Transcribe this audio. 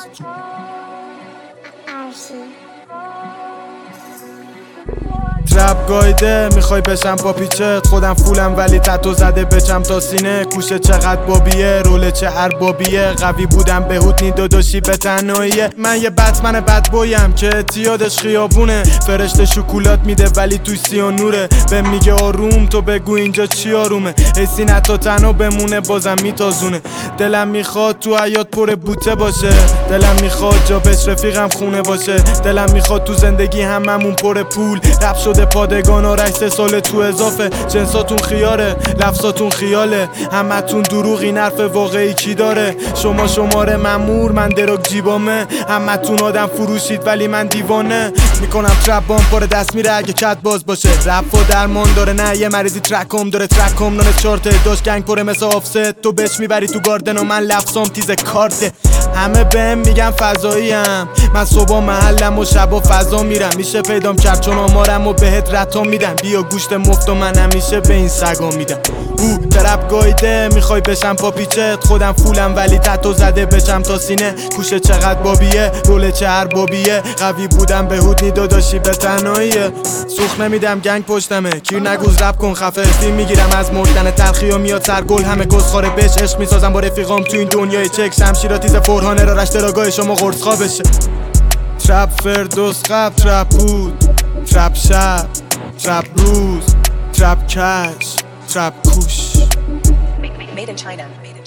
ترپ گایده میخوای بشم با پیچت، خودم فولم ولی تتو زده بچم تا سینه. کوشه چقدر بابیه، روله چه اربابیه، قوی بودم بهود نی داداشی به تنهاییه. من یه بتمن بد بویم که اعتیادش خیابونه، فرشته شکولات میده ولی توی سیاه نوره. به میگه آروم تو بگو اینجا چی آرومه، حسی نتا تنها بمونه بازم میتازونه. دلم میخواد تو حیات پر بوته باشه، دلم میخواد جا بهش رفیقم خونه باشه، دلم میخواد تو زندگی هممون پر پول. رپ شده پادگان آرش 3 سال تو اضافه، جنساتون خیاره لفظاتون خیاله، همتون دروغ این حرف واقعی کی داره؟ شما شماره ممور من دراگ جیبامه، همتون آدم فروشید ولی من دیوانه. میکنم ترپ بام پر دست میره اگه کت باز باشه، رپ و درمان داره نه یه مریضی ترکم داره. ترکم نانه چارته داشت گنگ پره مثل آفست، تو بچ میبری تو گاردن و من لفظام تیز کارته. همه بهم میگم فضاییم، من صبح محلم و شبا فضا میرم، میشه پیدام کرد چون آمارم و بهت رتا میدم. بیا گوشت مفت و من همیشه به این سگا میدم. ترپ گایده میخوای بشم پا پیچت، خودم فولم ولی تتو زده بچم تا سینه. کوشه چقدر بابیه، روله چه اربابیه، قوی بودم بهود نی داداشی به تنهاییه. سوخ نمیدم گنگ پشتمه، کیر نگوز رپ کن خفه، فیلم میگیرم از مردن تلخی و میاد سرگل. همه گسخاره بهش عشق میسازم با رفیقام تو این دنیای چک، شمشیرا تیز فرهانه را رشته راگاه شما قرص خوابشه. ترپ فردوس قبل ترپ بود، ترپ شب ترپ روز، ترپ کش ترپ کوش. Made in China.